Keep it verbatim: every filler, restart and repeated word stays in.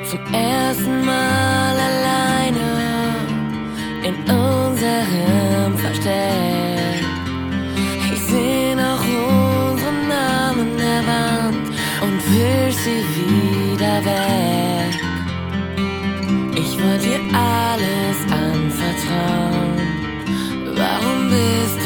Zum ersten Mal alleine in unserem Versteck. Ich seh noch unsere Namen der Wand und wisch sie wieder weg. Ich wollte dir alles anvertrauen. Warum bist